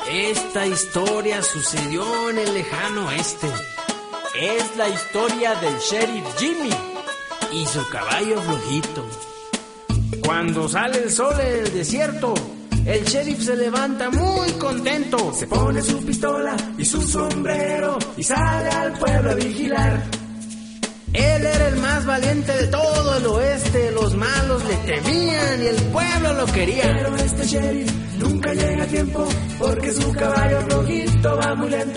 Esta historia sucedió en el lejano oeste. Es la historia del sheriff Jimmy y su caballo flojito. Cuando sale el sol en el desierto, el sheriff se levanta muy contento. Se pone su pistola y su sombrero y sale al pueblo a vigilar. Él era el más valiente de todo el oeste. Los malos le temían y el pueblo lo quería. Pero este sheriff nunca llega a tiempo porque su caballo flojito va muy lento.